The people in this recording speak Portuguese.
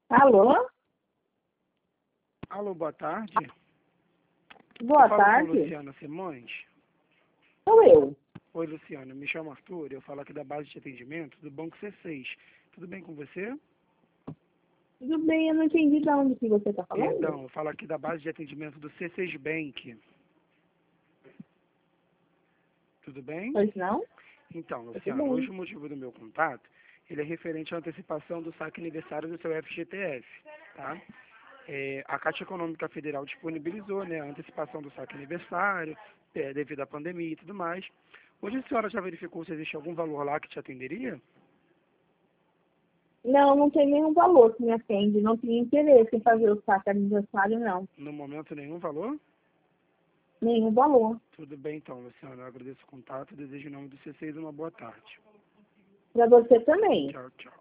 Alô? Alô, boa tarde. Boa Eu falo com tarde. Luciana Simões. Sou eu. Oi, Luciana. Me chamo Arthur. Eu falo aqui da base de atendimento do Banco C6. Tudo bem com você? Tudo bem, eu não entendi de onde que você está falando. Perdão, eu falo aqui da base de atendimento do C6 Bank. Tudo bem? Pois não? Então, Tudo Luciana, bem. hoje o motivo do meu contato, ele é referente à antecipação do saque aniversário do seu FGTS, tá? A Caixa Econômica Federal disponibilizou, né, a antecipação do saque aniversário, devido à pandemia e tudo mais. Hoje a senhora já verificou se existe algum valor lá que te atenderia? Não, não tem nenhum valor que me atende. Não tinha interesse em fazer o saque aniversário, não. No momento, nenhum valor? Nenhum valor. Tudo bem, então, Luciana. Eu agradeço o contato e desejo em nome do C6 uma boa tarde. Para você também. Tchau, tchau.